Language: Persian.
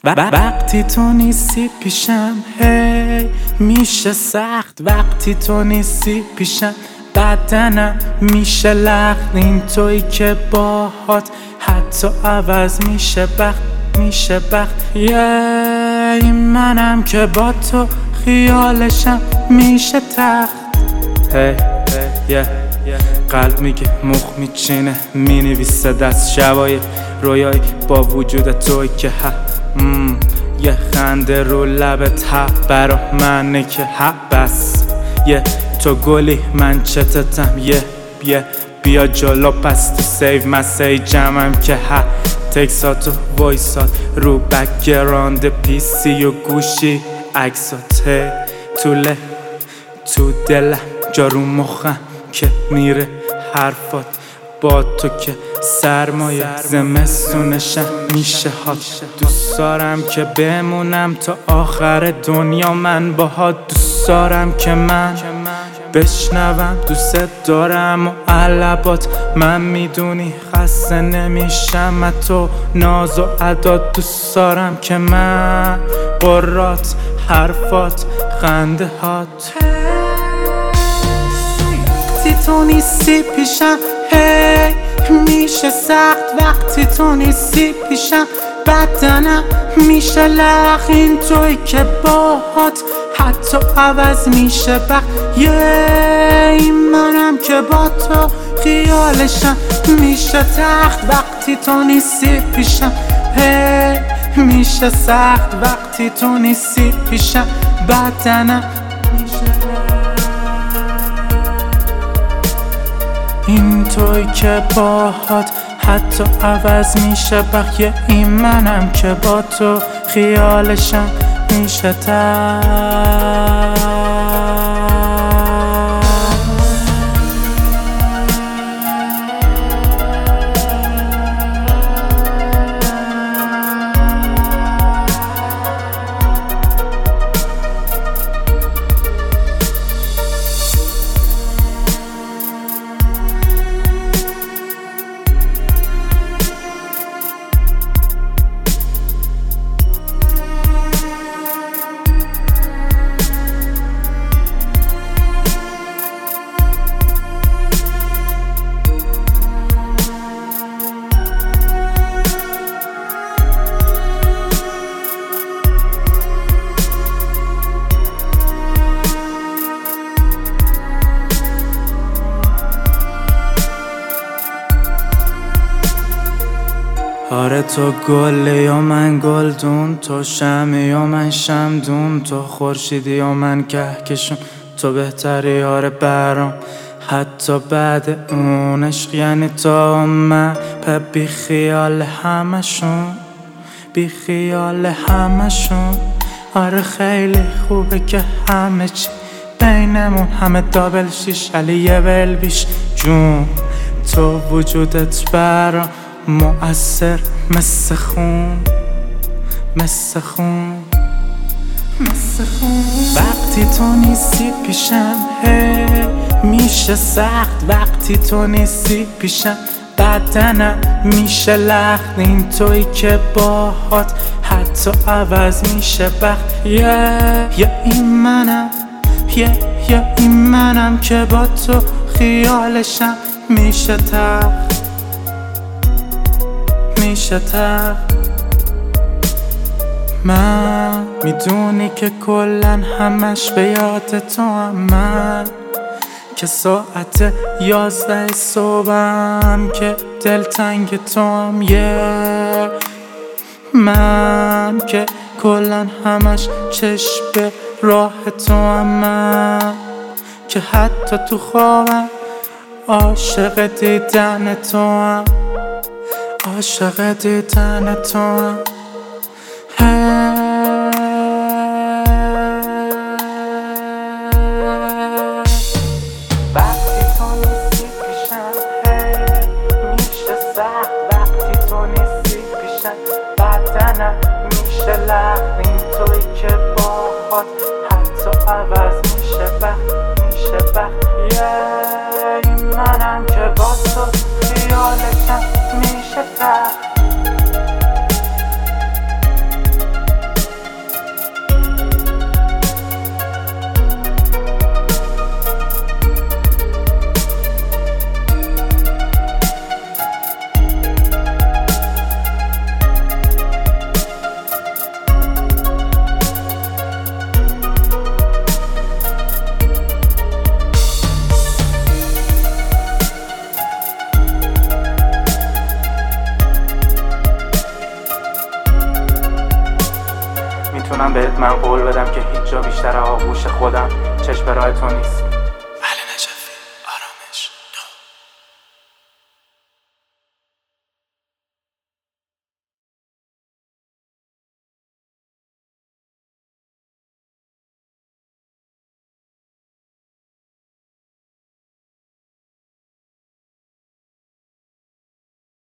وقتی تو نیستی پیشم هی میشه سخت. وقتی تو نیستی پیشم بدنم میشه لخت. این تویی که باهات حتی عوض میشه بخت. این منم که با تو خیالشم میشه تخت. قلب میگه مخ میچینه مینویسه دست شبای رویای با وجود توی که یه خنده رو لبت برا منه که بس. تو گلی من چتتم بیا جلو پس تو سیو مسیجمم که تکساتو وایسات رو بکگراند پیسی و گوشی عکسات تو دلم جا رو مخم که میره حرفات با تو که سرمایه زمستونشم میشه هات. دوست دارم که بمونم تا آخر دنیا من باهات. دوست دارم که من بشنوم دوست دارم و علبات من میدونی خسته نمیشم تو ناز و عداد. دوست دارم که من قرات حرفات خنده هات. وقتی تو نیستی پیشم هی میشه سخت. وقتی تو نیستی پیشم بدنم میشه لخت. این تویی که باهات حتی عوض میشه بخت. این منم که با تو خیالشم میشه تخت. وقتی تو نیستی پیشم هی میشه سخت. وقتی تو نیستی پیشم بدنم میشه لخت. این تویی که باهات حتی عوض میشه بخت. این منم که با تو خیالشم میشه تخت. آره تو گله یا من گلدون، تو شمع یا من شمدون، تو خورشیدی یا من کهکشون، تو بهتری آره برام حتی بعد اون عشق. یعنی تو من بی خیال همشون، بی خیال همشون. آره خیلی خوبه که همه چی بینمون همه دابل شیش علی یه ول بیش جون. تو وجودت برام مؤثر مثل خون، مثل خون، مثل خون. وقتی تو نیستی پیشم هی میشه سخت. وقتی تو نیستی پیشم بدنم میشه لخت. این تویی که باهات حتی عوض میشه بخت. این منم این منم که با تو خیالشم میشه تخت، میشه تخت. من میدونی که کلن همش به یاد تو هم. من که ساعت 11 صبحم که دلتنگ تو هم. من که کلن همش چشم به راه تو هم. من که حتی تو خوابم عاشق دیدن تو هم، عاشق دیدن تو هم. وقتی تو نیستی پیشم میشه سخت. وقتی تو نیستی پیشم بدنم میشه لخت. این تویی که باهات حتی عوض میشه بخت، میشه بخت. این منم که با تو خیالشم میشه تخت. میتونم بهت من قول بدم که هیچ جا بیشتر آغوش خودم چشم راه تو نیست.